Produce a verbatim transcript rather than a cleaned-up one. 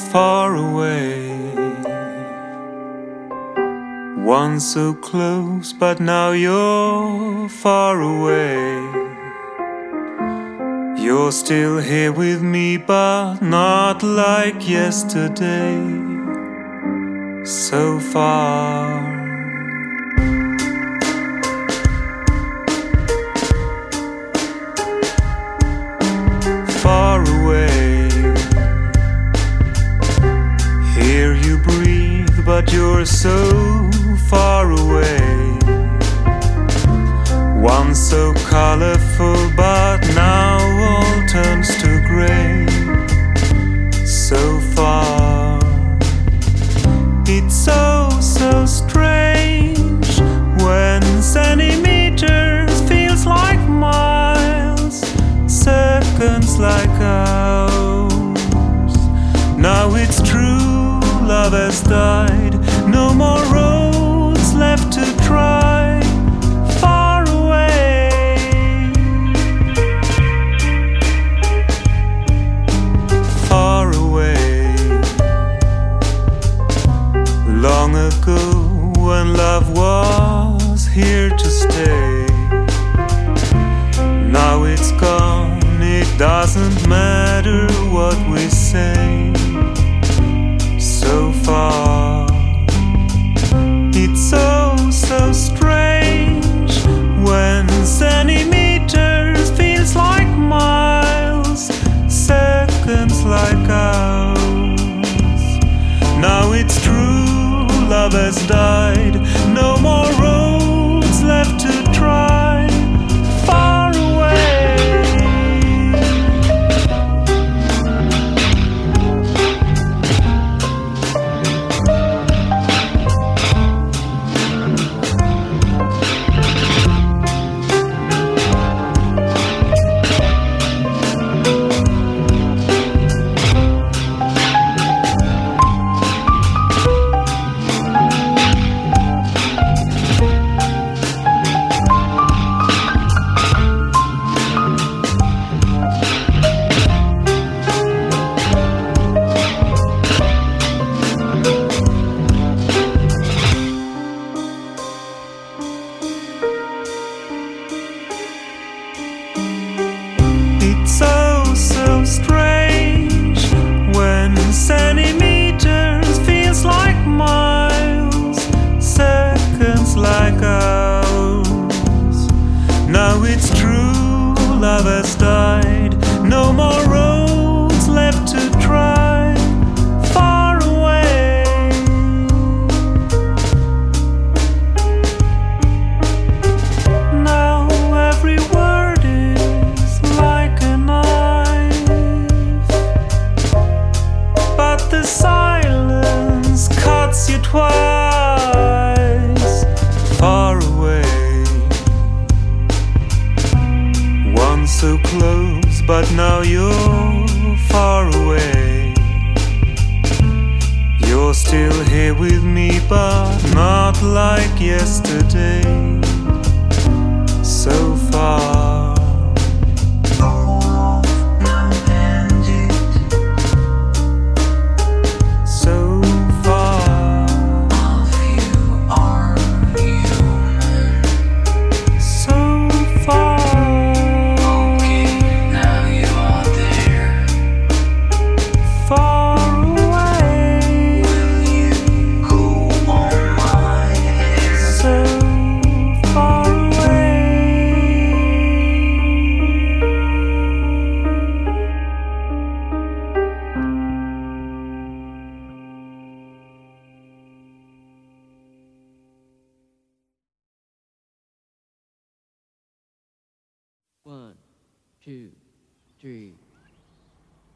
far away. Once so close, but now you're far away. You're still here with me, but not like yesterday. So far. Far away. Hear you breathe, but you're so far away. Once so colorful, but now all turns to gray. So far. It's so, so strange when centimeters feels like miles, seconds like hours. Now it's true, love has died. No more roads left to try. Far away. Far away. Long ago when love was here to stay. Now it's gone, it doesn't matter what we say. So far. It's so, so strange when centimeters feels like miles, seconds like hours. Now it's true, love has died. No more roads left to try. Far away. Centimeters feels like miles, seconds like hours. Now it's true, love has died. No more roads left to try. Far away. Now every word is like a knife, but the silence cuts you twice. Far away. Once so close, but now you're far away. You're still here with me, but not like yesterday. So far. One, two, three.